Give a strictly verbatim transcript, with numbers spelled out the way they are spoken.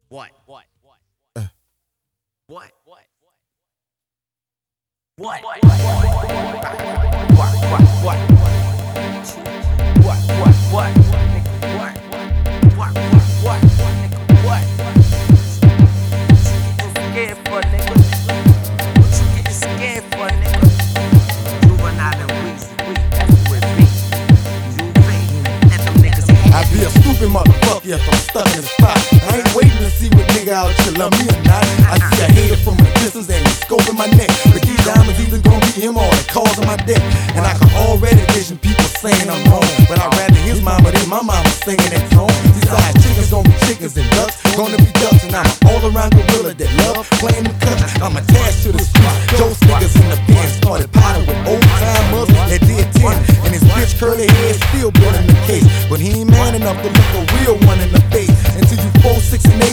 What? What? What? Uh. What? What? What? What? What? What? What? What? What? What? What? Nigga, what? What? What? What? Nigga, what? What you getting scared for, nigga? What you getting scared for, nigga? Juvenile and Weezy, we, that's who it be. Juve, let them niggas hate. I be a stupid motherfucker if I'm stuck in the spot. I ain't waiting to see what nigga out here love me or not. I see a hater from a distance and he's scoping my neck. But these diamonds either gonna be him or the cause of my death. And I can already vision people saying I'm wrong, but I'd rather his mama than my mama singing that song. These side chickens gonna be chickens and ducks, gonna be ducks, and I'm an all-around gorilla that love playing the cuts. I'm attached to the streets. Those niggas in the pen started potting with old-timers that did ten, and his bitch curly hair still building the case. But he ain't man enough to look a real one in the face. Until you four, six, and eight